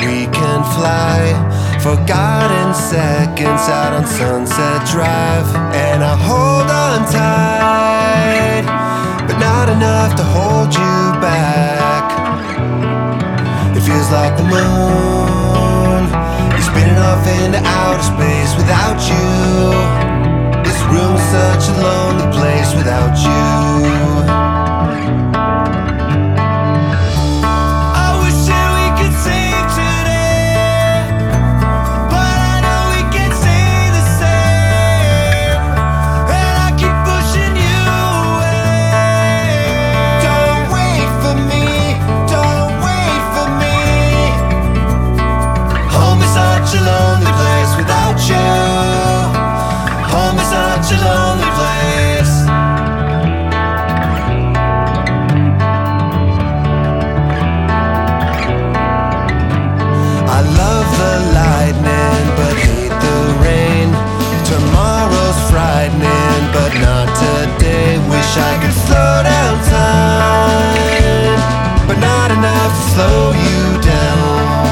we can fly. Forgotten seconds out on Sunset Drive. And I hold on tight, but not enough to hold you back. It feels like the moon is spinning off into outer space without you. This room's such a lonely place without you. Such a lonely place without you. Home is such a lonely place. I love the lightning but hate the rain. Tomorrow's frightening but not today. Wish I could slow down time, but not enough to slow you down.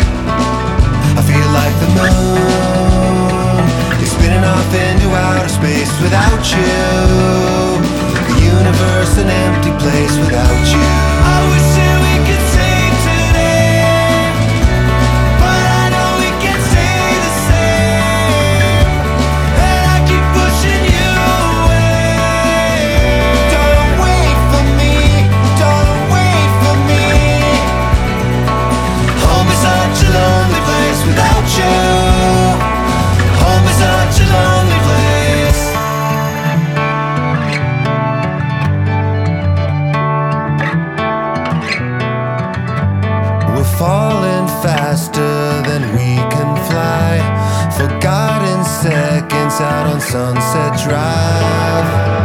Like the moon is spinning off into outer space without you. The universe an empty place without you. I wish that we could save today, but I know we can't stay the same. And I keep pushing you away. Don't wait for me, don't wait for me. Home is such a lonely place without you. Home is such a lonely place. We're falling faster than we can fly. Forgotten seconds out on Sunset Drive.